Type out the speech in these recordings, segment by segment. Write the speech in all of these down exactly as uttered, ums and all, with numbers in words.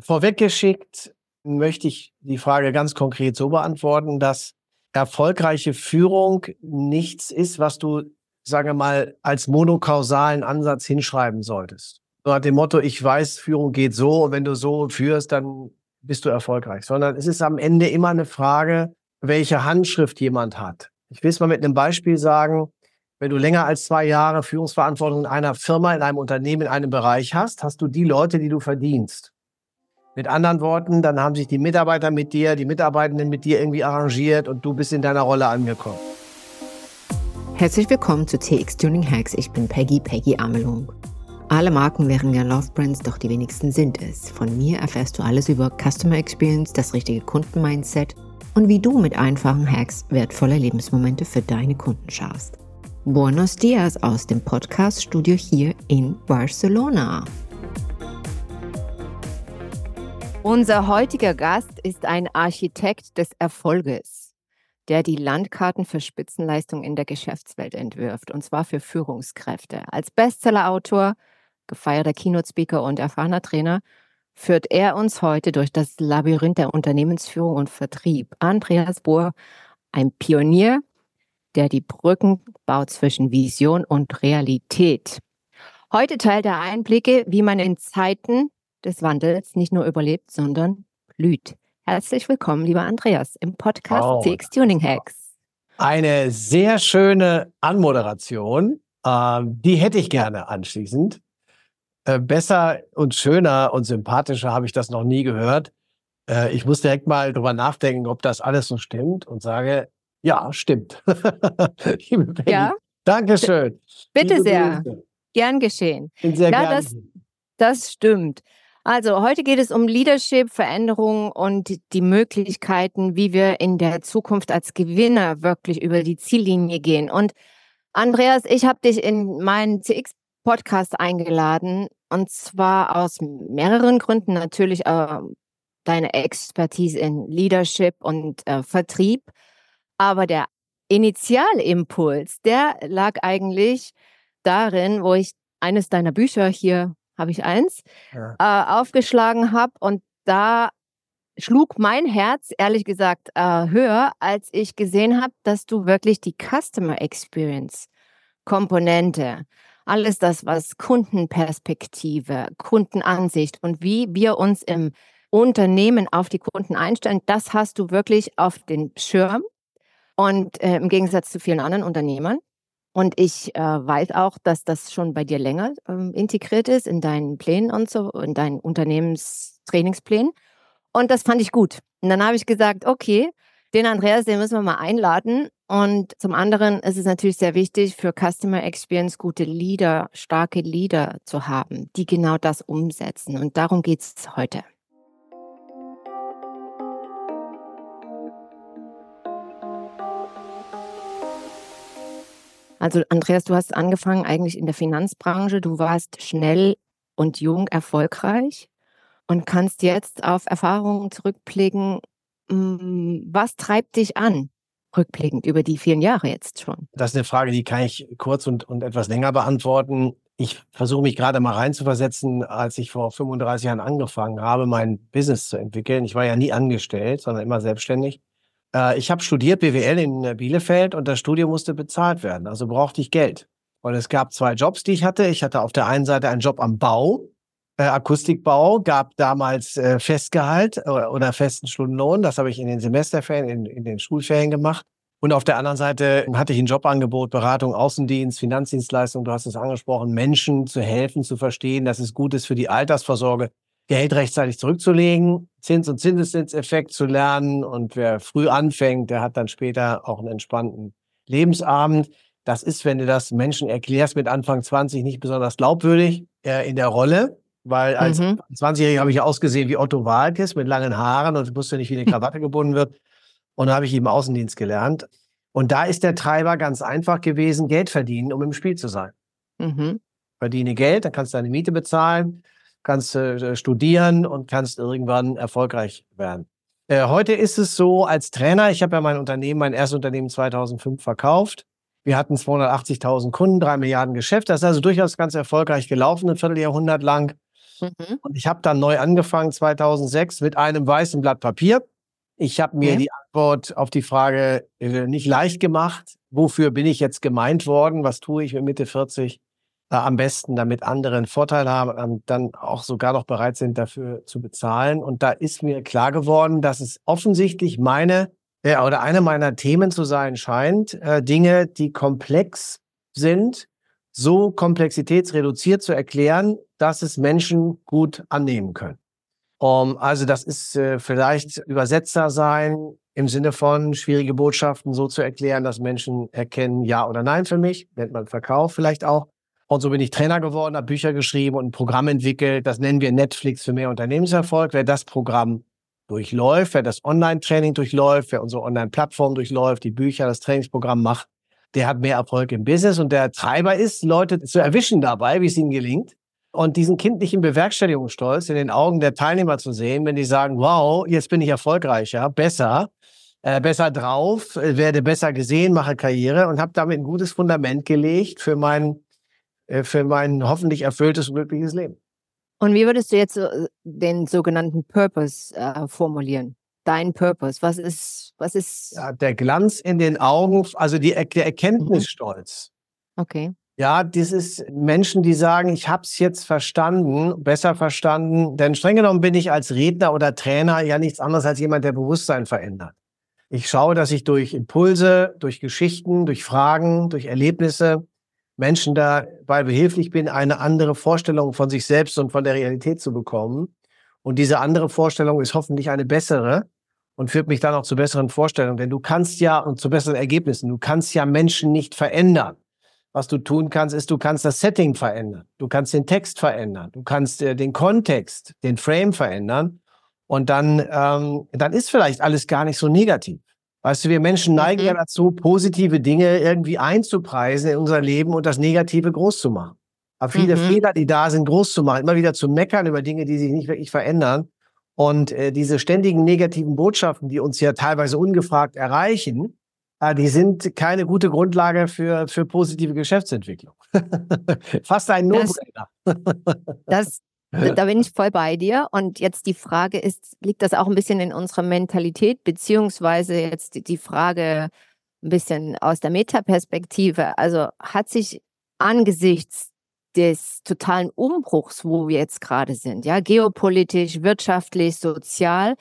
Vorweggeschickt möchte ich die Frage ganz konkret so beantworten, dass erfolgreiche Führung nichts ist, was du, sagen wir mal, als monokausalen Ansatz hinschreiben solltest. So nach dem Motto, ich weiß, Führung geht so und wenn du so führst, dann bist du erfolgreich. Sondern es ist am Ende immer eine Frage, welche Handschrift jemand hat. Ich will es mal mit einem Beispiel sagen. Wenn du länger als zwei Jahre Führungsverantwortung in einer Firma, in einem Unternehmen, in einem Bereich hast, hast du die Leute, die du verdienst. Mit anderen Worten, dann haben sich die Mitarbeiter mit dir, die Mitarbeitenden mit dir irgendwie arrangiert und du bist in deiner Rolle angekommen. Herzlich willkommen zu T X Tuning Hacks. Ich bin Peggy, Peggy Amelung. Alle Marken wären gern Love Brands, doch die wenigsten sind es. Von mir erfährst du alles über Customer Experience, das richtige Kundenmindset und wie du mit einfachen Hacks wertvolle Lebensmomente für deine Kunden schaffst. Buenos dias aus dem Podcast-Studio hier in Barcelona. Unser heutiger Gast ist ein Architekt des Erfolges, der die Landkarten für Spitzenleistung in der Geschäftswelt entwirft, und zwar für Führungskräfte. Als Bestseller-Autor, gefeierter Keynote-Speaker und erfahrener Trainer führt er uns heute durch das Labyrinth der Unternehmensführung und Vertrieb. Andreas Bohr, ein Pionier, der die Brücken baut zwischen Vision und Realität. Heute teilt er Einblicke, wie man in Zeiten des Wandels nicht nur überlebt, sondern blüht. Herzlich willkommen, lieber Andreas, im Podcast Oh, T X Tuning Hacks. Eine sehr schöne Anmoderation. Ähm, die hätte ich gerne anschließend. Äh, besser und schöner und sympathischer habe ich das noch nie gehört. Äh, ich muss direkt mal drüber nachdenken, ob das alles so stimmt und sage, ja, stimmt. Liebe Peggy, Ja? Dankeschön. Bitte Liebe sehr. Grüße. Gern geschehen. Bin sehr Ja, gern das, hier. das stimmt. Also heute geht es um Leadership, Veränderung und die Möglichkeiten, wie wir in der Zukunft als Gewinner wirklich über die Ziellinie gehen. Und Andreas, ich habe dich in meinen C X-Podcast eingeladen, und zwar aus mehreren Gründen. Natürlich äh, deine Expertise in Leadership und äh, Vertrieb. Aber der Initialimpuls, der lag eigentlich darin, wo ich eines deiner Bücher, hier habe ich eins, Ja. äh, aufgeschlagen habe. Und da schlug mein Herz, ehrlich gesagt, äh, höher, als ich gesehen habe, dass du wirklich die Customer Experience Komponente, alles das, was Kundenperspektive, Kundenansicht und wie wir uns im Unternehmen auf die Kunden einstellen, das hast du wirklich auf den Schirm. Und äh, im Gegensatz zu vielen anderen Unternehmern. Und ich äh, weiß auch, dass das schon bei dir länger ähm, integriert ist in deinen Plänen und so, in deinen Unternehmenstrainingsplänen. Und das fand ich gut. Und dann habe ich gesagt, okay, den Andreas, den müssen wir mal einladen. Und zum anderen ist es natürlich sehr wichtig, für Customer Experience gute Leader, starke Leader zu haben, die genau das umsetzen. Und darum geht es heute. Also Andreas, du hast angefangen eigentlich in der Finanzbranche. Du warst schnell und jung erfolgreich und kannst jetzt auf Erfahrungen zurückblicken. Was treibt dich an, rückblickend über die vielen Jahre jetzt schon? Das ist eine Frage, die kann ich kurz und, und etwas länger beantworten. Ich versuche mich gerade mal reinzuversetzen, als ich vor fünfunddreißig Jahren angefangen habe, mein Business zu entwickeln. Ich war ja nie angestellt, sondern immer selbstständig. Ich habe studiert B W L in Bielefeld und das Studium musste bezahlt werden, also brauchte ich Geld. Und es gab zwei Jobs, die ich hatte. Ich hatte auf der einen Seite einen Job am Bau, äh, Akustikbau, gab damals äh, Festgehalt oder, oder festen Stundenlohn. Das habe ich in den Semesterferien, in, in den Schulferien gemacht. Und auf der anderen Seite hatte ich ein Jobangebot, Beratung, Außendienst, Finanzdienstleistung, du hast es angesprochen, Menschen zu helfen, zu verstehen, dass es gut ist für die Altersvorsorge, Geld rechtzeitig zurückzulegen, Zins- und Zinseszinseffekt zu lernen. Und wer früh anfängt, der hat dann später auch einen entspannten Lebensabend. Das ist, wenn du das Menschen erklärst mit Anfang zwanzig, nicht besonders glaubwürdig äh, in der Rolle. Weil als Mhm. zwanzigjähriger habe ich ausgesehen wie Otto Waalkes mit langen Haaren und wusste nicht, wie eine Krawatte gebunden wird. Und da habe ich eben Außendienst gelernt. Und da ist der Treiber ganz einfach gewesen, Geld verdienen, um im Spiel zu sein. Mhm. Verdiene Geld, dann kannst du deine Miete bezahlen, kannst äh, studieren und kannst irgendwann erfolgreich werden. Äh, heute ist es so, als Trainer, ich habe ja mein Unternehmen, mein erstes Unternehmen zweitausendfünf verkauft. Wir hatten zweihundertachtzigtausend Kunden, drei Milliarden Geschäft. Das ist also durchaus ganz erfolgreich gelaufen, ein Vierteljahrhundert lang. Mhm. Und ich habe dann neu angefangen zweitausendsechs mit einem weißen Blatt Papier. Ich habe mir Okay. die Antwort auf die Frage äh, nicht leicht gemacht. Wofür bin ich jetzt gemeint worden? Was tue ich mit Mitte vierzig äh, am besten, damit andere einen Vorteil haben und dann auch sogar noch bereit sind, dafür zu bezahlen? Und da ist mir klar geworden, dass es offensichtlich meine äh, oder eine meiner Themen zu sein scheint, äh, Dinge, die komplex sind, so komplexitätsreduziert zu erklären, dass es Menschen gut annehmen können. Um, also das ist äh, vielleicht Übersetzer sein im Sinne von schwierige Botschaften so zu erklären, dass Menschen erkennen Ja oder Nein für mich, nennt man Verkauf vielleicht auch. Und so bin ich Trainer geworden, habe Bücher geschrieben und ein Programm entwickelt. Das nennen wir Netflix für mehr Unternehmenserfolg. Wer das Programm durchläuft, wer das Online-Training durchläuft, wer unsere Online-Plattform durchläuft, die Bücher, das Trainingsprogramm macht, der hat mehr Erfolg im Business. Und der Treiber ist, Leute zu erwischen dabei, wie es ihnen gelingt. Und diesen kindlichen Bewerkstelligungsstolz in den Augen der Teilnehmer zu sehen, wenn die sagen, wow, jetzt bin ich erfolgreicher, besser, äh, besser drauf, äh, werde besser gesehen, mache Karriere und habe damit ein gutes Fundament gelegt für mein, äh, für mein hoffentlich erfülltes und glückliches Leben. Und wie würdest du jetzt so, äh, den sogenannten Purpose äh, formulieren? Dein Purpose, was ist, was ist? Ja, der Glanz in den Augen, also die, der Mhm. Erkenntnisstolz. Okay. Ja, das ist Menschen, die sagen, ich habe es jetzt verstanden, besser verstanden. Denn streng genommen bin ich als Redner oder Trainer ja nichts anderes als jemand, der Bewusstsein verändert. Ich schaue, dass ich durch Impulse, durch Geschichten, durch Fragen, durch Erlebnisse Menschen dabei behilflich bin, eine andere Vorstellung von sich selbst und von der Realität zu bekommen. Und diese andere Vorstellung ist hoffentlich eine bessere und führt mich dann auch zu besseren Vorstellungen. Denn du kannst ja, und zu besseren Ergebnissen, du kannst ja Menschen nicht verändern. Was du tun kannst, ist, du kannst das Setting verändern. Du kannst den Text verändern. Du kannst äh, den Kontext, den Frame verändern. Und dann, ähm, dann ist vielleicht alles gar nicht so negativ. Weißt du, wir Menschen neigen Mhm. ja dazu, positive Dinge irgendwie einzupreisen in unser Leben und das Negative groß zu machen. Aber viele Mhm. Fehler, die da sind, groß zu machen, immer wieder zu meckern über Dinge, die sich nicht wirklich verändern. Und äh, diese ständigen negativen Botschaften, die uns ja teilweise ungefragt erreichen, äh, die sind keine gute Grundlage für, für positive Geschäftsentwicklung. Fast ein Das, No-Brainer. das, da da bin ich voll bei dir. Und jetzt die Frage ist, liegt das auch ein bisschen in unserer Mentalität, beziehungsweise jetzt die- die Frage ein bisschen aus der Metaperspektive. Also hat sich angesichts des totalen Umbruchs, wo wir jetzt gerade sind, ja, geopolitisch, wirtschaftlich, sozial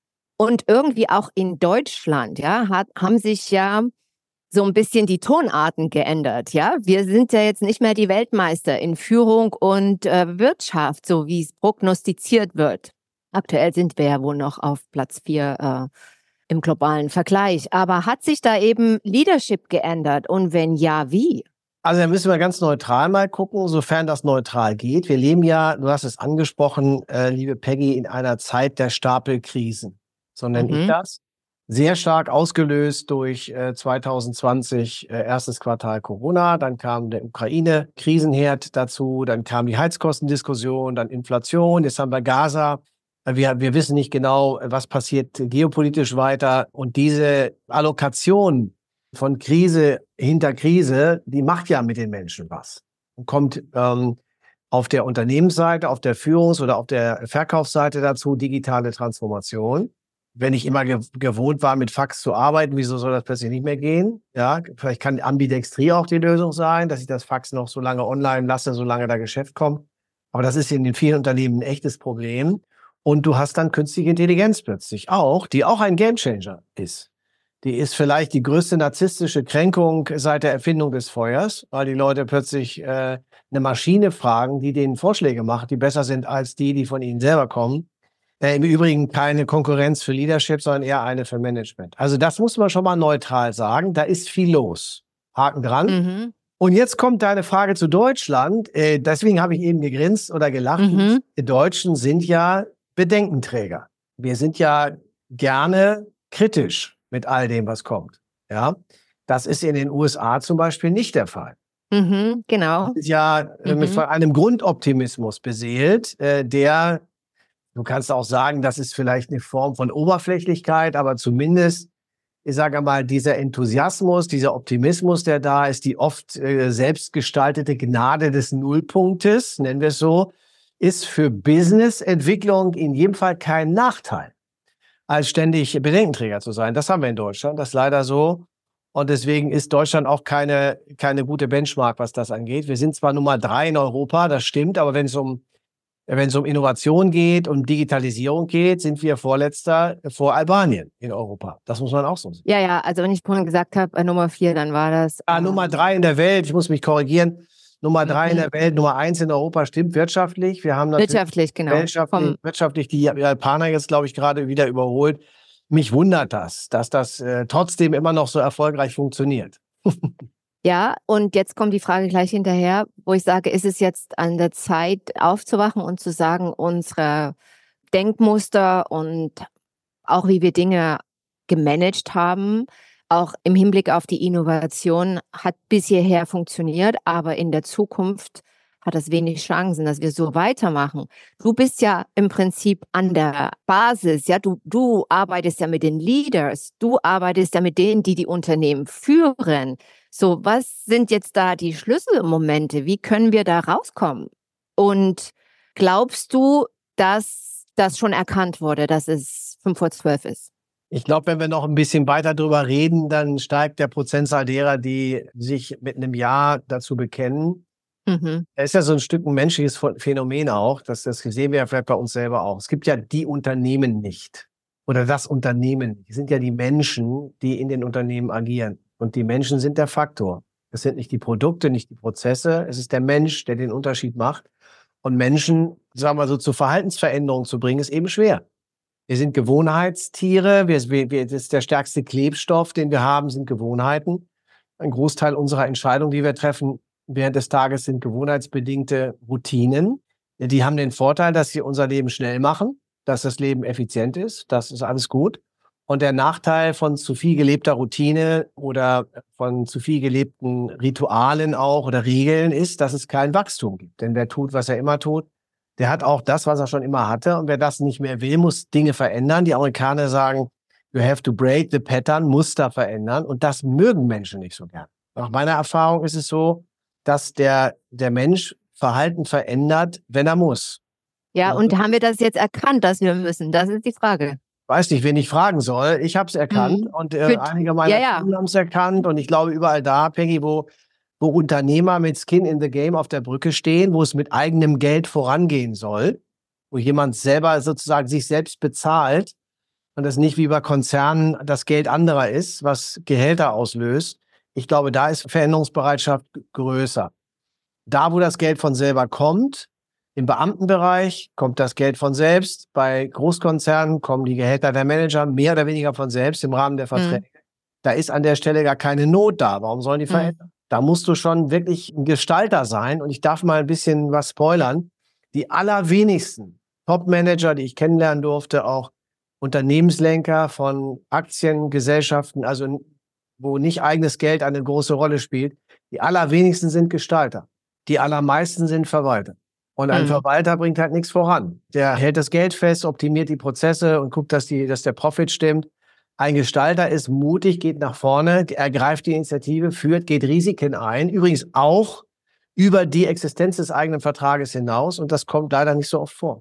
und irgendwie auch in Deutschland, ja, hat, haben sich ja so ein bisschen die Tonarten geändert, ja. Wir sind ja jetzt nicht mehr die Weltmeister in Führung und äh, Wirtschaft, so wie es prognostiziert wird. Aktuell sind wir ja wohl noch auf Platz vier äh, im globalen Vergleich. Aber hat sich da eben Leadership geändert? Und wenn ja, wie? Also da müssen wir ganz neutral mal gucken, sofern das neutral geht. Wir leben ja, du hast es angesprochen, äh, liebe Peggy, in einer Zeit der Stapelkrisen. So nenne ich Mhm. das. Sehr stark ausgelöst durch äh, zwanzig zwanzig, äh, erstes Quartal Corona, dann kam der Ukraine-Krisenherd dazu, dann kam die Heizkostendiskussion, dann Inflation, jetzt haben wir Gaza. Äh, Wir, wir wissen nicht genau, was passiert geopolitisch weiter. Und diese Allokation von Krise hinter Krise, die macht ja mit den Menschen was. Und kommt ähm, auf der Unternehmensseite, auf der Führungs- oder auf der Verkaufsseite dazu digitale Transformation. Wenn ich immer ge gewohnt war, mit Fax zu arbeiten, wieso soll das plötzlich nicht mehr gehen? Ja, vielleicht kann Ambidextrie auch die Lösung sein, dass ich das Fax noch so lange online lasse, solange da Geschäft kommt. Aber das ist in den vielen Unternehmen ein echtes Problem. Und du hast dann künstliche Intelligenz plötzlich auch, die auch ein Gamechanger ist. Die ist vielleicht die größte narzisstische Kränkung seit der Erfindung des Feuers, weil die Leute plötzlich äh, eine Maschine fragen, die denen Vorschläge macht, die besser sind als die, die von ihnen selber kommen. Äh, Im Übrigen keine Konkurrenz für Leadership, sondern eher eine für Management. Also das muss man schon mal neutral sagen. Da ist viel los. Haken dran. Mhm. Und jetzt kommt deine Frage zu Deutschland. Äh, deswegen habe ich eben gegrinst oder gelacht. Mhm. Die Deutschen sind ja Bedenkenträger. Wir sind ja gerne kritisch mit all dem, was kommt. Ja, das ist in den U S A zum Beispiel nicht der Fall. Mhm. Genau. Das ist ja äh, mit Mhm. von einem Grundoptimismus beseelt, äh, der, du kannst auch sagen, das ist vielleicht eine Form von Oberflächlichkeit, aber zumindest, ich sage mal, dieser Enthusiasmus, dieser Optimismus, der da ist, die oft äh, selbstgestaltete Gnade des Nullpunktes, nennen wir es so, ist für Business-Entwicklung in jedem Fall kein Nachteil, als ständig Bedenkenträger zu sein. Das haben wir in Deutschland, das ist leider so. Und deswegen ist Deutschland auch keine, keine gute Benchmark, was das angeht. Wir sind zwar Nummer drei in Europa, das stimmt, aber wenn es um, wenn es um Innovation geht, um Digitalisierung geht, sind wir Vorletzter vor Albanien in Europa. Das muss man auch so sehen. Ja, ja, also wenn ich vorhin gesagt habe, äh, Nummer vier, dann war das... Ah, ähm, Nummer drei in der Welt, ich muss mich korrigieren. Nummer drei in mhm. der Welt, Nummer eins in Europa, stimmt wirtschaftlich. Wir haben natürlich Wirtschaftlich, genau. wirtschaftlich, Vom, wirtschaftlich die Japaner jetzt, glaube ich, gerade wieder überholt. Mich wundert das, dass das äh, trotzdem immer noch so erfolgreich funktioniert. ja, und jetzt kommt die Frage gleich hinterher, wo ich sage, ist es jetzt an der Zeit aufzuwachen und zu sagen, unsere Denkmuster und auch wie wir Dinge gemanagt haben, auch im Hinblick auf die Innovation, hat bis hierher funktioniert, aber in der Zukunft hat das wenig Chancen, dass wir so weitermachen. Du bist ja im Prinzip an der Basis, ja, du, du arbeitest ja mit den Leaders, du arbeitest ja mit denen, die die Unternehmen führen. So, was sind jetzt da die Schlüsselmomente? Wie können wir da rauskommen? Und glaubst du, dass das schon erkannt wurde, dass es fünf vor zwölf ist? Ich glaube, wenn wir noch ein bisschen weiter drüber reden, dann steigt der Prozentzahl derer, die sich mit einem Ja dazu bekennen. Mhm. Es ist ja so ein Stück ein menschliches Phänomen auch, das, das sehen wir ja vielleicht bei uns selber auch. Es gibt ja die Unternehmen nicht oder das Unternehmen. Die sind ja die Menschen, die in den Unternehmen agieren. Und die Menschen sind der Faktor. Es sind nicht die Produkte, nicht die Prozesse. Es ist der Mensch, der den Unterschied macht. Und Menschen, sagen wir so, zur Verhaltensveränderung zu bringen, ist eben schwer. Wir sind Gewohnheitstiere. Wir, wir, das ist der stärkste Klebstoff, den wir haben, sind Gewohnheiten. Ein Großteil unserer Entscheidungen, die wir treffen während des Tages, sind gewohnheitsbedingte Routinen. Die haben den Vorteil, dass sie unser Leben schnell machen, dass das Leben effizient ist. Das ist alles gut. Und der Nachteil von zu viel gelebter Routine oder von zu viel gelebten Ritualen auch oder Regeln ist, dass es kein Wachstum gibt. Denn wer tut, was er immer tut, der hat auch das, was er schon immer hatte. Und wer das nicht mehr will, muss Dinge verändern. Die Amerikaner sagen, you have to break the pattern, Muster verändern. Und das mögen Menschen nicht so gern. Nach meiner Erfahrung ist es so, dass der, der Mensch Verhalten verändert, wenn er muss. Ja, und haben wir das jetzt erkannt, dass wir müssen? Das ist die Frage. Weiß nicht, wen ich fragen soll. Ich habe es erkannt Mhm. und äh, Für- einige meiner ja, ja. Kunden haben es erkannt. Und ich glaube, überall da, Peggy, wo, wo Unternehmer mit Skin in the Game auf der Brücke stehen, wo es mit eigenem Geld vorangehen soll, wo jemand selber sozusagen sich selbst bezahlt und das nicht wie bei Konzernen das Geld anderer ist, was Gehälter auslöst. Ich glaube, da ist Veränderungsbereitschaft größer. Da, wo das Geld von selber kommt, im Beamtenbereich kommt das Geld von selbst. Bei Großkonzernen kommen die Gehälter der Manager mehr oder weniger von selbst im Rahmen der Verträge. Mhm. Da ist an der Stelle gar keine Not da. Warum sollen die verändern? Mhm. Da musst du schon wirklich ein Gestalter sein. Und ich darf mal ein bisschen was spoilern. Die allerwenigsten Top-Manager, die ich kennenlernen durfte, auch Unternehmenslenker von Aktiengesellschaften, also wo nicht eigenes Geld eine große Rolle spielt, die allerwenigsten sind Gestalter. Die allermeisten sind Verwalter. Und ein mhm. Verwalter bringt halt nichts voran. Der hält das Geld fest, optimiert die Prozesse und guckt, dass, die, dass der Profit stimmt. Ein Gestalter ist mutig, geht nach vorne, ergreift die Initiative, führt, geht Risiken ein. Übrigens auch über die Existenz des eigenen Vertrages hinaus. Und das kommt leider nicht so oft vor.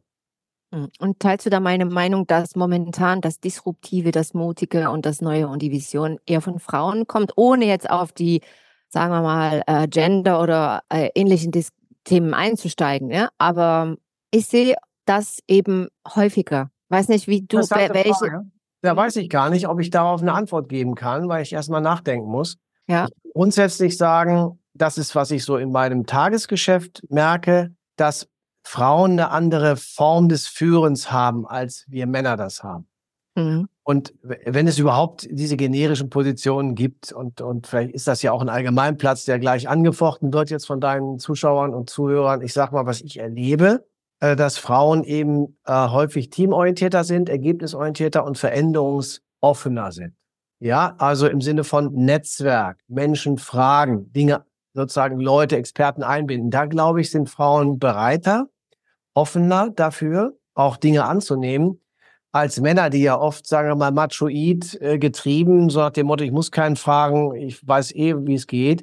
Und teilst du da meine Meinung, dass momentan das Disruptive, das Mutige und das Neue und die Vision eher von Frauen kommt, ohne jetzt auf die, sagen wir mal, äh, Gender- oder äh, ähnlichen Dis- Themen einzusteigen, ja? Aber ich sehe das eben häufiger. Weiß nicht, wie du, wer, welche... Frage. Da weiß ich gar nicht, ob ich darauf eine Antwort geben kann, weil ich erstmal nachdenken muss. Ja. Ich kann grundsätzlich sagen, das ist, was ich so in meinem Tagesgeschäft merke, dass Frauen eine andere Form des Führens haben, als wir Männer das haben. Mhm. Und wenn es überhaupt diese generischen Positionen gibt, und, und vielleicht ist das ja auch ein Allgemeinplatz, der gleich angefochten wird jetzt von deinen Zuschauern und Zuhörern, ich sag mal, was ich erlebe, äh, dass Frauen eben äh, häufig teamorientierter sind, ergebnisorientierter und veränderungsoffener sind. Ja, also im Sinne von Netzwerk, Menschen fragen, Dinge, sozusagen Leute, Experten einbinden. Da, glaube ich, sind Frauen bereiter, offener dafür, auch Dinge anzunehmen, als Männer, die ja oft, sagen wir mal, machoid äh, getrieben, so nach dem Motto, ich muss keinen fragen, ich weiß eh, wie es geht.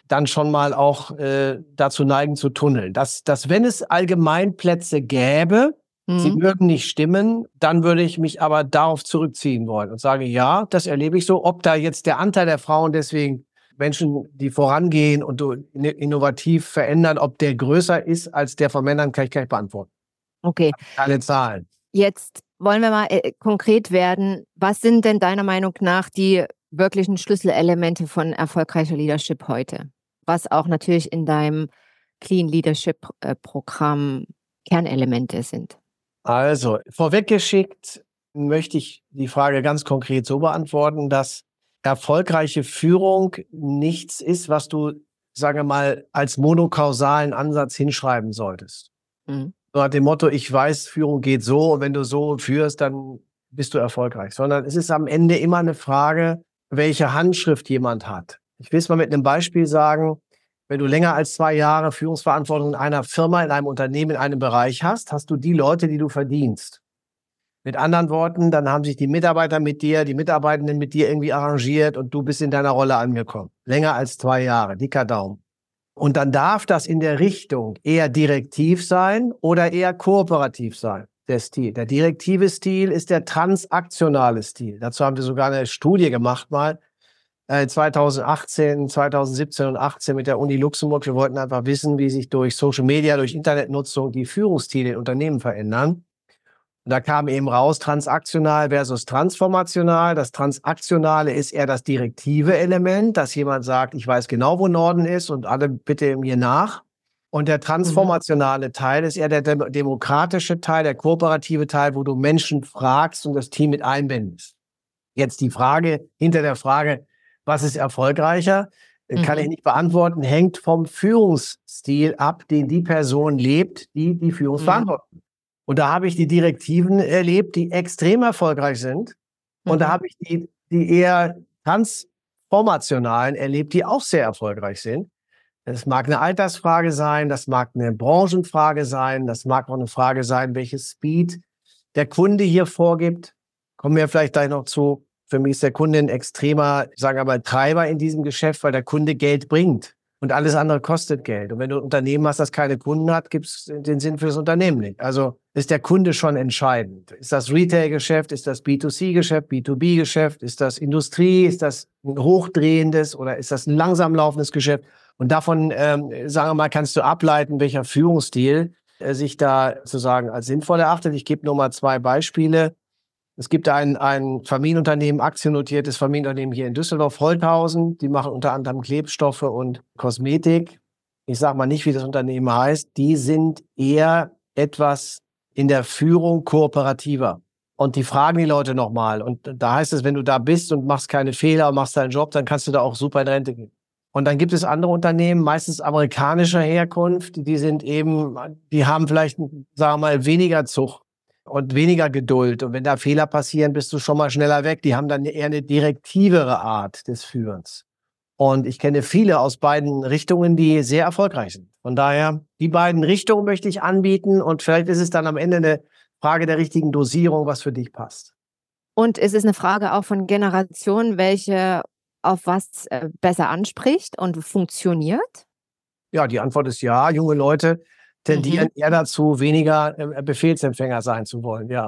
dann schon mal auch äh, dazu neigen zu tunneln. Dass, dass wenn es Allgemeinplätze gäbe, mhm. sie würden nicht stimmen, dann würde ich mich aber darauf zurückziehen wollen und sage, ja, das erlebe ich so. Ob da jetzt der Anteil der Frauen deswegen Menschen, die vorangehen und innovativ verändern, ob der größer ist als der von Männern, kann ich gleich beantworten. Okay. Keine Zahlen. Jetzt wollen wir mal äh, konkret werden. Was sind denn deiner Meinung nach die wirklichen Schlüsselelemente von erfolgreicher Leadership heute? Was auch natürlich in deinem Clean Leadership äh, Programm Kernelemente sind. Also, vorweggeschickt möchte ich die Frage ganz konkret so beantworten, dass erfolgreiche Führung nichts ist, was du, sagen wir mal, als monokausalen Ansatz hinschreiben solltest. Mhm. So nach dem Motto, ich weiß, Führung geht so und wenn du so führst, dann bist du erfolgreich. Sondern es ist am Ende immer eine Frage, welche Handschrift jemand hat. Ich will es mal mit einem Beispiel sagen. Wenn du länger als zwei Jahre Führungsverantwortung in einer Firma, in einem Unternehmen, in einem Bereich hast, hast du die Leute, die du verdienst. Mit anderen Worten, dann haben sich die Mitarbeiter mit dir, die Mitarbeitenden mit dir irgendwie arrangiert und du bist in deiner Rolle angekommen. Länger als zwei Jahre, dicker Daumen. Und dann darf das in der Richtung eher direktiv sein oder eher kooperativ sein, der Stil. Der direktive Stil ist der transaktionale Stil. Dazu haben wir sogar eine Studie gemacht mal, äh, zweitausendachtzehn, zweitausendsiebzehn und achtzehn mit der Uni Luxemburg. Wir wollten einfach wissen, wie sich durch Social Media, durch Internetnutzung die Führungsstile in Unternehmen verändern. Und da kam eben raus, transaktional versus transformational. Das Transaktionale ist eher das direktive Element, dass jemand sagt, ich weiß genau, wo Norden ist und alle bitte mir nach. Und der transformationale mhm. Teil ist eher der dem- demokratische Teil, der kooperative Teil, wo du Menschen fragst und das Team mit einbindest. Jetzt die Frage, hinter der Frage, was ist erfolgreicher, mhm. kann ich nicht beantworten, hängt vom Führungsstil ab, den die Person lebt, die die Führungsverantwortung mhm. Und da habe ich die Direktiven erlebt, die extrem erfolgreich sind. Und mhm. da habe ich die, die eher transformationalen erlebt, die auch sehr erfolgreich sind. Das mag eine Altersfrage sein, das mag eine Branchenfrage sein, das mag auch eine Frage sein, welches Speed der Kunde hier vorgibt. Kommen wir vielleicht gleich noch zu. Für mich ist der Kunde ein extremer, sagen wir mal, Treiber in diesem Geschäft, weil der Kunde Geld bringt. Und alles andere kostet Geld. Und wenn du ein Unternehmen hast, das keine Kunden hat, gibt es den Sinn für das Unternehmen nicht. Also ist der Kunde schon entscheidend. Ist das Retail-Geschäft, ist das B zwei C-Geschäft, B zwei B-Geschäft, ist das Industrie, ist das ein hochdrehendes oder ist das ein langsam laufendes Geschäft? Und davon, ähm, sagen wir mal, kannst du ableiten, welcher Führungsstil äh, sich da sozusagen als sinnvoll erachtet. Ich gebe nur mal zwei Beispiele. Es gibt ein, ein Familienunternehmen, aktiennotiertes Familienunternehmen hier in Düsseldorf, Holthausen. Die machen unter anderem Klebstoffe und Kosmetik. Ich sage mal nicht, wie das Unternehmen heißt. Die sind eher etwas in der Führung kooperativer. Und die fragen die Leute nochmal. Und da heißt es, wenn du da bist und machst keine Fehler und machst deinen Job, dann kannst du da auch super in Rente gehen. Und dann gibt es andere Unternehmen, meistens amerikanischer Herkunft, die sind eben, die haben vielleicht, sagen wir mal, weniger Zucht und weniger Geduld. Und wenn da Fehler passieren, bist du schon mal schneller weg. Die haben dann eher eine direktivere Art des Führens. Und ich kenne viele aus beiden Richtungen, die sehr erfolgreich sind. Von daher, die beiden Richtungen möchte ich anbieten. Und vielleicht ist es dann am Ende eine Frage der richtigen Dosierung, was für dich passt. Und es ist eine Frage auch von Generationen, welche auf was äh, besser anspricht und funktioniert? Ja, die Antwort ist ja. Junge Leute tendieren mhm. eher dazu, weniger äh, Befehlsempfänger sein zu wollen, ja.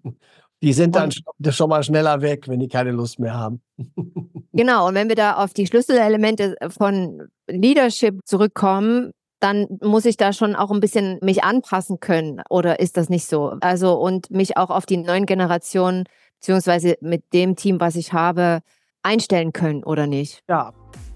Die sind dann und, schon mal schneller weg, wenn die keine Lust mehr haben. Genau, und wenn wir da auf die Schlüsselelemente von Leadership zurückkommen, dann muss ich da schon auch ein bisschen mich anpassen können, oder ist das nicht so? Also und mich auch auf die neuen Generationen, beziehungsweise mit dem Team, was ich habe, einstellen können, oder nicht? Ja.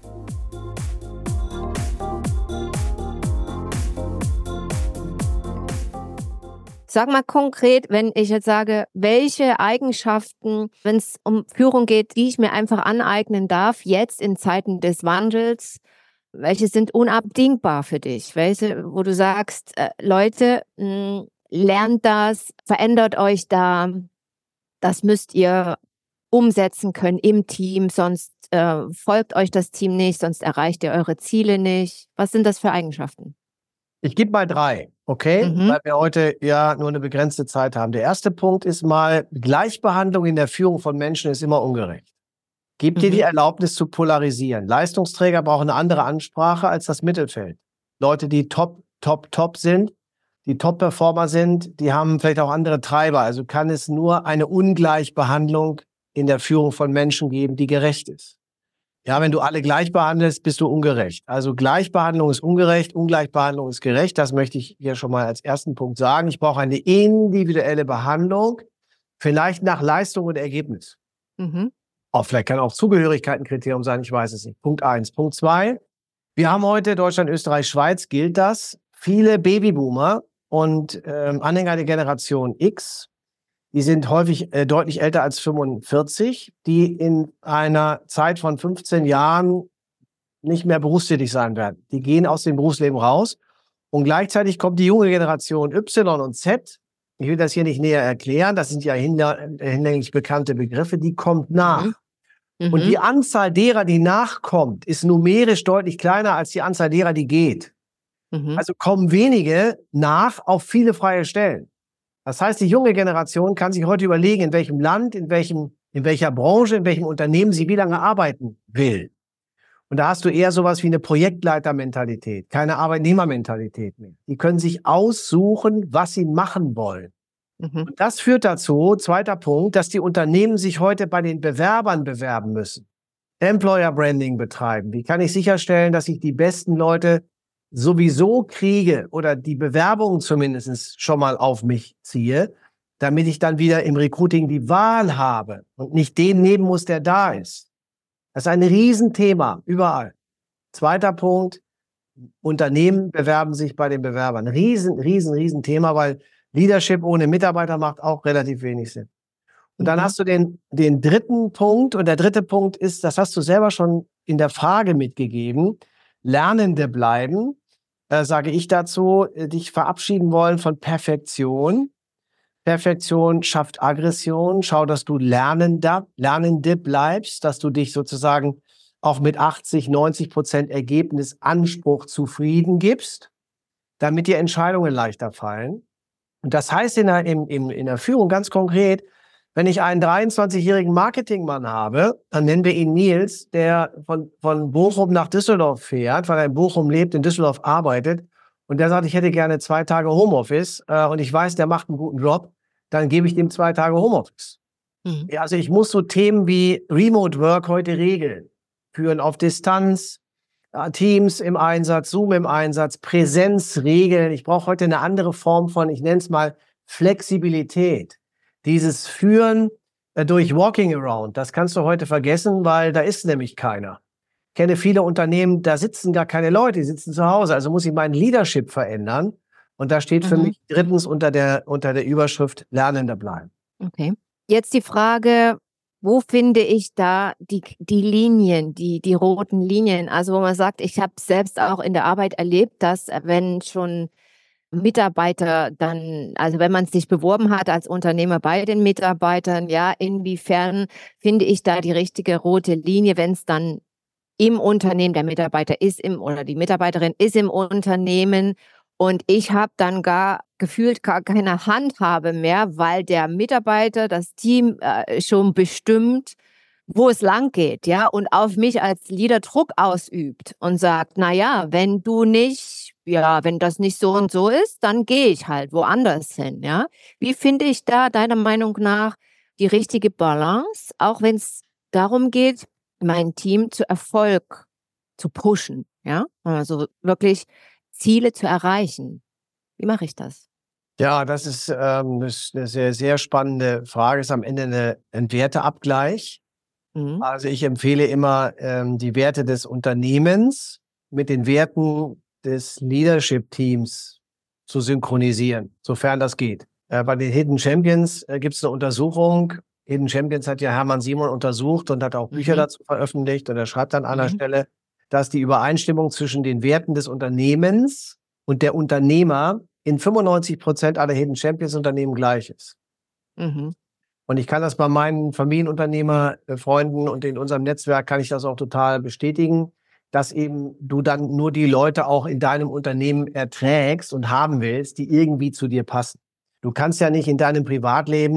Sag mal konkret, wenn ich jetzt sage, welche Eigenschaften, wenn es um Führung geht, die ich mir einfach aneignen darf, jetzt in Zeiten des Wandels, welche sind unabdingbar für dich? Welche, wo du sagst, äh, Leute, mh, lernt das, verändert euch da, das müsst ihr umsetzen können im Team, sonst äh, folgt euch das Team nicht, sonst erreicht ihr eure Ziele nicht. Was sind das für Eigenschaften? Ich gebe mal drei, okay? Mhm. Weil wir heute ja nur eine begrenzte Zeit haben. Der erste Punkt ist mal, Gleichbehandlung in der Führung von Menschen ist immer ungerecht. gibt dir die Mhm. Erlaubnis zu polarisieren. Leistungsträger brauchen eine andere Ansprache als das Mittelfeld. Leute, die top, top, top sind, die Top-Performer sind, die haben vielleicht auch andere Treiber. Also kann es nur eine Ungleichbehandlung in der Führung von Menschen geben, die gerecht ist. Ja, wenn du alle gleich behandelst, bist du ungerecht. Also Gleichbehandlung ist ungerecht, Ungleichbehandlung ist gerecht. Das möchte ich hier schon mal als ersten Punkt sagen. Ich brauche eine individuelle Behandlung, vielleicht nach Leistung und Ergebnis. Mhm. Auch vielleicht kann auch Zugehörigkeit ein Kriterium sein, ich weiß es nicht. Punkt eins. Punkt zwei. Wir haben heute Deutschland, Österreich, Schweiz, gilt das. Viele Babyboomer und ähm, Anhänger der Generation X, die sind häufig äh, deutlich älter als fünfundvierzig, die in einer Zeit von fünfzehn Jahren nicht mehr berufstätig sein werden. Die gehen aus dem Berufsleben raus und gleichzeitig kommt die junge Generation Y und Z. Ich will das hier nicht näher erklären, das sind ja hinlänglich bekannte Begriffe, die kommt nach. Mhm. Und die Anzahl derer, die nachkommt, ist numerisch deutlich kleiner als die Anzahl derer, die geht. Mhm. Also kommen wenige nach auf viele freie Stellen. Das heißt, die junge Generation kann sich heute überlegen, in welchem Land, in welchem, in welcher Branche, in welchem Unternehmen sie wie lange arbeiten will. Und da hast du eher sowas wie eine Projektleitermentalität, keine Arbeitnehmermentalität mehr. Die können sich aussuchen, was sie machen wollen. Mhm. Und das führt dazu, zweiter Punkt, dass die Unternehmen sich heute bei den Bewerbern bewerben müssen. Employer Branding betreiben. Wie kann ich sicherstellen, dass ich die besten Leute sowieso kriege oder die Bewerbungen zumindest schon mal auf mich ziehe, damit ich dann wieder im Recruiting die Wahl habe und nicht den nehmen muss, der da ist. Das ist ein Riesenthema, überall. Zweiter Punkt, Unternehmen bewerben sich bei den Bewerbern. Riesen, riesen, riesen Thema, weil Leadership ohne Mitarbeiter macht auch relativ wenig Sinn. Und dann Mhm. hast du den, den dritten Punkt. Und der dritte Punkt ist, das hast du selber schon in der Frage mitgegeben, Lernende bleiben, äh, sage ich dazu, äh, dich verabschieden wollen von Perfektion. Perfektion schafft Aggression. Schau, dass du Lernender, Lernende bleibst, dass du dich sozusagen auch mit achtzig, neunzig Prozent Ergebnisanspruch zufrieden gibst, damit dir Entscheidungen leichter fallen. Und das heißt in der, in, in der Führung ganz konkret, wenn ich einen dreiundzwanzigjährigen Marketingmann habe, dann nennen wir ihn Nils, der von, von Bochum nach Düsseldorf fährt, weil er in Bochum lebt, in Düsseldorf arbeitet. Und der sagt, ich hätte gerne zwei Tage Homeoffice äh, und ich weiß, der macht einen guten Job, dann gebe ich dem zwei Tage Homeoffice. Mhm. Ja, also ich muss so Themen wie Remote Work heute regeln. Führen auf Distanz, äh, Teams im Einsatz, Zoom im Einsatz, Präsenz regeln. Ich brauche heute eine andere Form von, ich nenne es mal Flexibilität. Dieses Führen äh, durch Walking Around, das kannst du heute vergessen, weil da ist nämlich keiner. Ich kenne viele Unternehmen, da sitzen gar keine Leute, die sitzen zu Hause. Also muss ich mein Leadership verändern. Und da steht für Mhm. mich drittens unter der, unter der Überschrift Lernender bleiben. Okay. Jetzt die Frage, wo finde ich da die, die Linien, die, die roten Linien? Also wo man sagt, ich habe selbst auch in der Arbeit erlebt, dass wenn schon Mitarbeiter dann, also wenn man sich beworben hat als Unternehmer bei den Mitarbeitern, ja, inwiefern finde ich da die richtige rote Linie, wenn es dann im Unternehmen, der Mitarbeiter ist im oder die Mitarbeiterin ist im Unternehmen und ich habe dann gar gefühlt gar keine Handhabe mehr, weil der Mitarbeiter, das Team äh, schon bestimmt, wo es lang geht, ja, und auf mich als Leader Druck ausübt und sagt, na ja, wenn du nicht, ja, wenn das nicht so und so ist, dann gehe ich halt woanders hin, ja. Wie finde ich da deiner Meinung nach die richtige Balance, auch wenn es darum geht, mein Team zu Erfolg zu pushen, ja, also wirklich Ziele zu erreichen. Wie mache ich das? Ja, das ist ähm, das ist eine sehr, sehr spannende Frage. Ist am Ende eine, ein Werteabgleich. Mhm. Also ich empfehle immer, ähm, die Werte des Unternehmens mit den Werten des Leadership-Teams zu synchronisieren, sofern das geht. Äh, bei den Hidden Champions äh, gibt es eine Untersuchung. Hidden Champions hat ja Hermann Simon untersucht und hat auch Bücher Mhm. dazu veröffentlicht. Und er schreibt an einer Mhm. Stelle, dass die Übereinstimmung zwischen den Werten des Unternehmens und der Unternehmer in fünfundneunzig Prozent aller Hidden Champions Unternehmen gleich ist. Mhm. Und ich kann das bei meinen Familienunternehmer-Freunden und in unserem Netzwerk kann ich das auch total bestätigen, dass eben du dann nur die Leute auch in deinem Unternehmen erträgst und haben willst, die irgendwie zu dir passen. Du kannst ja nicht in deinem Privatleben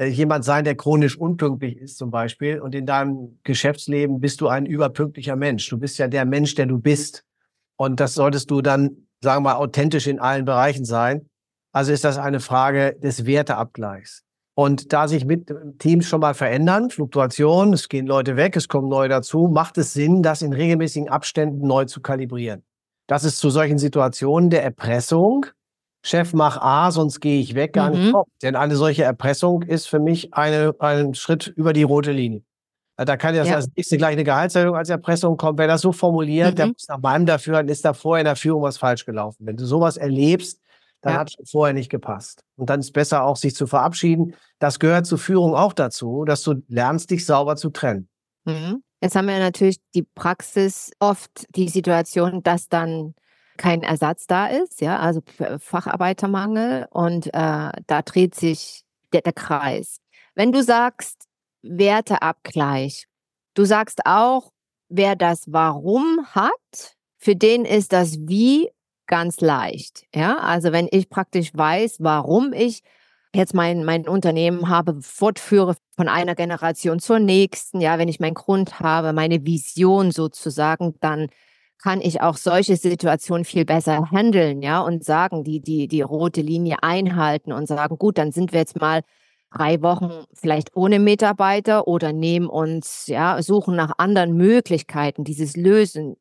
äh, jemand sein, der chronisch unpünktlich ist zum Beispiel. Und in deinem Geschäftsleben bist du ein überpünktlicher Mensch. Du bist ja der Mensch, der du bist. Und das solltest du dann, sagen wir mal, authentisch in allen Bereichen sein. Also ist das eine Frage des Werteabgleichs. Und da sich mit Teams schon mal verändern, Fluktuation, es gehen Leute weg, es kommen neue dazu, macht es Sinn, das in regelmäßigen Abständen neu zu kalibrieren. Das ist zu solchen Situationen der Erpressung. Chef, mach A, sonst gehe ich weg, gar nicht Mhm. kommt. Denn eine solche Erpressung ist für mich eine, ein Schritt über die rote Linie. Da kann ja Ja. als nächste gleich eine Gehaltserhöhung als Erpressung kommen. Wer das so formuliert, der Mhm. muss nach meinem Dafürhalten, ist da vorher in der Führung was falsch gelaufen. Wenn du sowas erlebst, dann Ja. hat es vorher nicht gepasst. Und dann ist es besser auch, sich zu verabschieden. Das gehört zur Führung auch dazu, dass du lernst, dich sauber zu trennen. Mhm. Jetzt haben wir natürlich die Praxis oft die Situation, dass dann kein Ersatz da ist, ja, also F- Facharbeitermangel und äh, da dreht sich der, der Kreis. Wenn du sagst Werteabgleich, du sagst auch, wer das Warum hat, für den ist das Wie ganz leicht, ja, also wenn ich praktisch weiß, warum ich jetzt mein, mein Unternehmen habe, fortführe von einer Generation zur nächsten, ja, wenn ich meinen Grund habe, meine Vision sozusagen, dann kann ich auch solche Situationen viel besser handeln, ja, und sagen, die, die, die rote Linie einhalten und sagen, gut, dann sind wir jetzt mal drei Wochen vielleicht ohne Mitarbeiter oder nehmen uns, ja, suchen nach anderen Möglichkeiten. Dieses Lösen,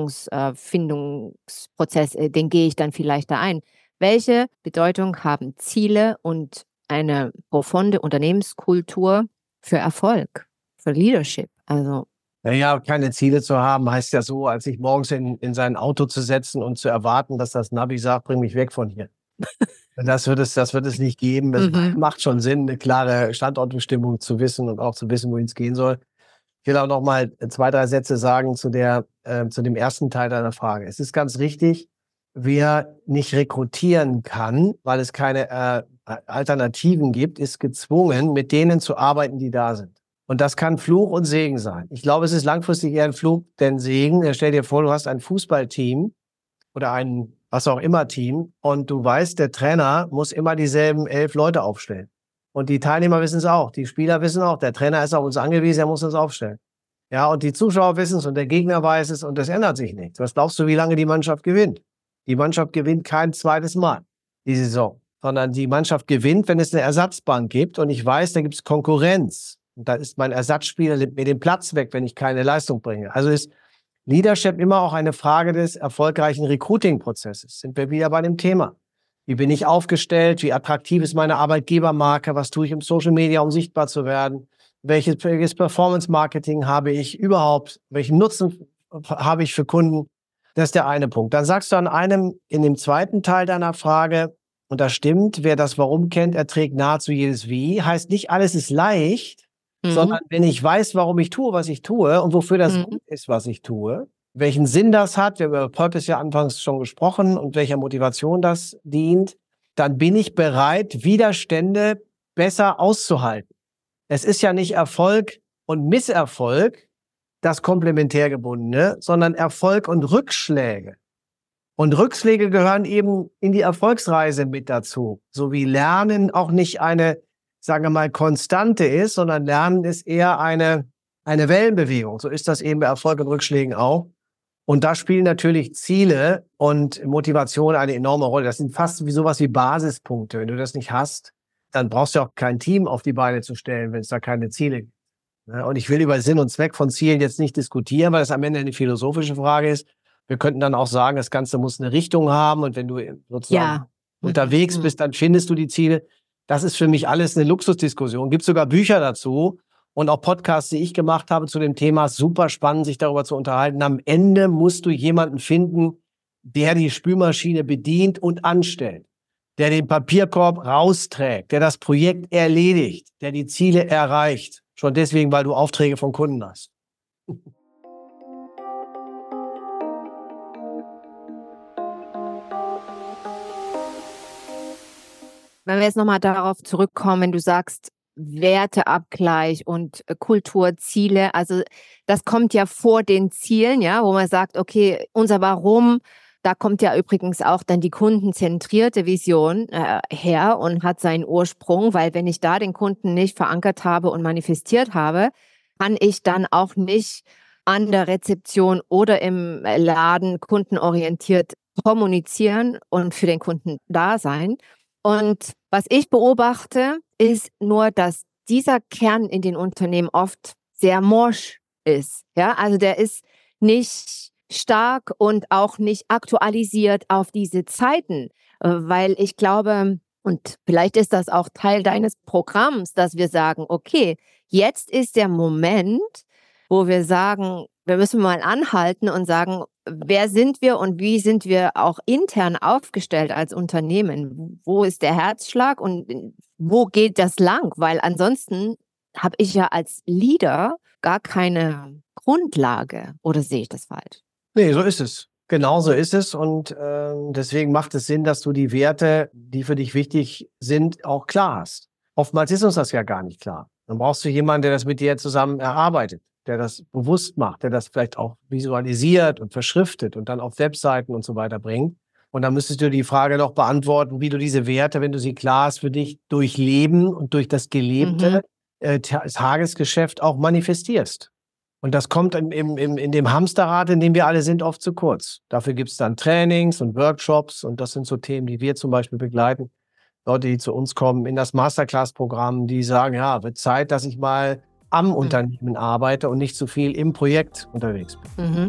Lösungsfindungsprozess, äh, den gehe ich dann vielleicht da ein. Welche Bedeutung haben Ziele und eine profunde Unternehmenskultur für Erfolg, für Leadership? Also, Naja, keine Ziele zu haben, heißt ja so, als sich morgens in, in sein Auto zu setzen und zu erwarten, dass das Navi sagt, bring mich weg von hier. Das wird es, das wird es nicht geben. Es Mhm. macht schon Sinn, eine klare Standortbestimmung zu wissen und auch zu wissen, wohin es gehen soll. Ich will auch noch mal zwei, drei Sätze sagen zu der, äh, zu dem ersten Teil deiner Frage. Es ist ganz richtig, wer nicht rekrutieren kann, weil es keine äh, Alternativen gibt, ist gezwungen, mit denen zu arbeiten, die da sind. Und das kann Fluch und Segen sein. Ich glaube, es ist langfristig eher ein Fluch denn Segen. Stell dir vor, du hast ein Fußballteam oder ein was auch immer Team und du weißt, der Trainer muss immer dieselben elf Leute aufstellen. Und die Teilnehmer wissen es auch, die Spieler wissen auch, der Trainer ist auf uns angewiesen, er muss uns aufstellen. Ja, und die Zuschauer wissen es und der Gegner weiß es und es ändert sich nichts. Was glaubst du, wie lange die Mannschaft gewinnt? Die Mannschaft gewinnt kein zweites Mal die Saison, sondern die Mannschaft gewinnt, wenn es eine Ersatzbank gibt und ich weiß, da gibt es Konkurrenz. Und da ist mein Ersatzspieler, nimmt mir den Platz weg, wenn ich keine Leistung bringe. Also ist Leadership immer auch eine Frage des erfolgreichen Recruiting-Prozesses. Sind wir wieder bei dem Thema. Wie bin ich aufgestellt? Wie attraktiv ist meine Arbeitgebermarke? Was tue ich im Social Media, um sichtbar zu werden? Welches, welches Performance-Marketing habe ich überhaupt? Welchen Nutzen habe ich für Kunden? Das ist der eine Punkt. Dann sagst du an einem, in dem zweiten Teil deiner Frage, und das stimmt, wer das Warum kennt, erträgt nahezu jedes Wie. Heißt nicht, alles ist leicht, sondern Mhm. wenn ich weiß, warum ich tue, was ich tue und wofür das Mhm. gut ist, was ich tue, welchen Sinn das hat, wir haben über Purpose ja anfangs schon gesprochen und welcher Motivation das dient, dann bin ich bereit, Widerstände besser auszuhalten. Es ist ja nicht Erfolg und Misserfolg, das komplementär gebundene, sondern Erfolg und Rückschläge. Und Rückschläge gehören eben in die Erfolgsreise mit dazu. So wie Lernen auch nicht eine, sagen wir mal, Konstante ist, sondern Lernen ist eher eine, eine Wellenbewegung. So ist das eben bei Erfolg und Rückschlägen auch. Und da spielen natürlich Ziele und Motivation eine enorme Rolle. Das sind fast wie sowas wie Basispunkte. Wenn du das nicht hast, dann brauchst du auch kein Team auf die Beine zu stellen, wenn es da keine Ziele gibt. Ja, und ich will über Sinn und Zweck von Zielen jetzt nicht diskutieren, weil das am Ende eine philosophische Frage ist. Wir könnten dann auch sagen, das Ganze muss eine Richtung haben und wenn du sozusagen Ja. Mhm. unterwegs Mhm. bist, dann findest du die Ziele. Das ist für mich alles eine Luxusdiskussion. Gibt sogar Bücher dazu und auch Podcasts, die ich gemacht habe zu dem Thema. Super spannend, sich darüber zu unterhalten. Am Ende musst du jemanden finden, der die Spülmaschine bedient und anstellt, der den Papierkorb rausträgt, der das Projekt erledigt, der die Ziele erreicht. Schon deswegen, weil du Aufträge von Kunden hast. Wenn wir jetzt nochmal darauf zurückkommen, wenn du sagst, Werteabgleich und äh, Kulturziele, also das kommt ja vor den Zielen, ja, wo man sagt, okay, unser Warum da kommt ja übrigens auch dann die kundenzentrierte Vision äh, her und hat seinen Ursprung, weil wenn ich da den Kunden nicht verankert habe und manifestiert habe, kann ich dann auch nicht an der Rezeption oder im Laden kundenorientiert kommunizieren und für den Kunden da sein. Und was ich beobachte, ist nur, dass dieser Kern in den Unternehmen oft sehr morsch ist. Ja, also der ist nicht stark und auch nicht aktualisiert auf diese Zeiten, weil ich glaube, und vielleicht ist das auch Teil deines Programms, dass wir sagen, okay, jetzt ist der Moment, wo wir sagen, wir müssen mal anhalten und sagen, wer sind wir und wie sind wir auch intern aufgestellt als Unternehmen? Wo ist der Herzschlag und wo geht das lang? Weil ansonsten habe ich ja als Leader gar keine Grundlage. Oder sehe ich das falsch? Nee, so ist es. Genau so ist es. Und äh, deswegen macht es Sinn, dass du die Werte, die für dich wichtig sind, auch klar hast. Oftmals ist uns das ja gar nicht klar. Dann brauchst du jemanden, der das mit dir zusammen erarbeitet, der das bewusst macht, der das vielleicht auch visualisiert und verschriftet und dann auf Webseiten und so weiter bringt. Und dann müsstest du die Frage noch beantworten, wie du diese Werte, wenn du sie klar hast, für dich durch Leben und durch das gelebte mhm. äh, Tagesgeschäft auch manifestierst. Und das kommt im, im, im, in dem Hamsterrad, in dem wir alle sind, oft zu kurz. Dafür gibt es dann Trainings und Workshops und das sind so Themen, die wir zum Beispiel begleiten. Leute, die zu uns kommen in das Masterclass-Programm, die sagen, ja, wird Zeit, dass ich mal am mhm. Unternehmen arbeite und nicht zu viel im Projekt unterwegs bin. Mhm.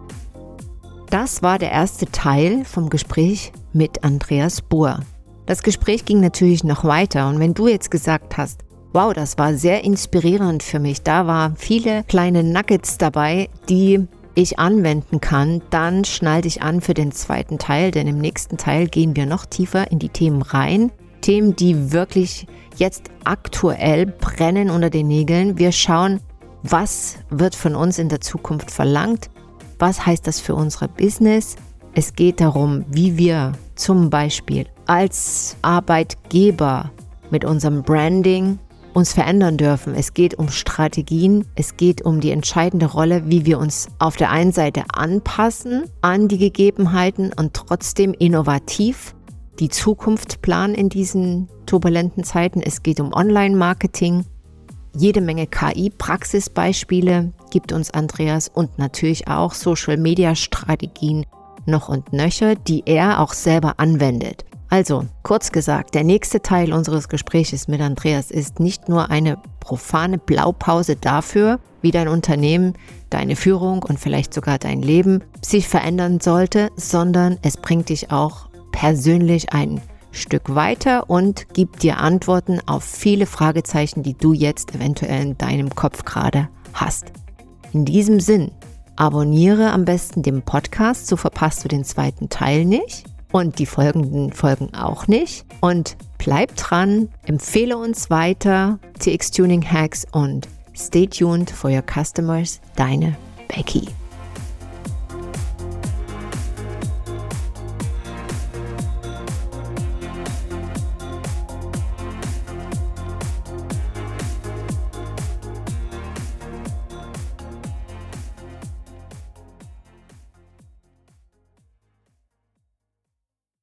Das war der erste Teil vom Gespräch mit Andreas Buhr. Das Gespräch ging natürlich noch weiter und wenn du jetzt gesagt hast, wow, das war sehr inspirierend für mich. Da waren viele kleine Nuggets dabei, die ich anwenden kann. Dann schnall dich an für den zweiten Teil, denn im nächsten Teil gehen wir noch tiefer in die Themen rein. Themen, die wirklich jetzt aktuell brennen unter den Nägeln. Wir schauen, was wird von uns in der Zukunft verlangt? Was heißt das für unser Business? Es geht darum, wie wir zum Beispiel als Arbeitgeber mit unserem Branding uns verändern dürfen. Es geht um Strategien, es geht um die entscheidende Rolle, wie wir uns auf der einen Seite anpassen an die Gegebenheiten und trotzdem innovativ die Zukunft planen in diesen turbulenten Zeiten. Es geht um Online-Marketing, jede Menge K I-Praxisbeispiele gibt uns Andreas und natürlich auch Social-Media-Strategien noch und nöcher, die er auch selber anwendet. Also, kurz gesagt, der nächste Teil unseres Gespräches mit Andreas ist nicht nur eine profane Blaupause dafür, wie dein Unternehmen, deine Führung und vielleicht sogar dein Leben sich verändern sollte, sondern es bringt dich auch persönlich ein Stück weiter und gibt dir Antworten auf viele Fragezeichen, die du jetzt eventuell in deinem Kopf gerade hast. In diesem Sinn, abonniere am besten den Podcast, so verpasst du den zweiten Teil nicht. Und die folgenden Folgen auch nicht. Und bleib dran, empfehle uns weiter, T X Tuning Hacks und stay tuned for your customers, deine Becky.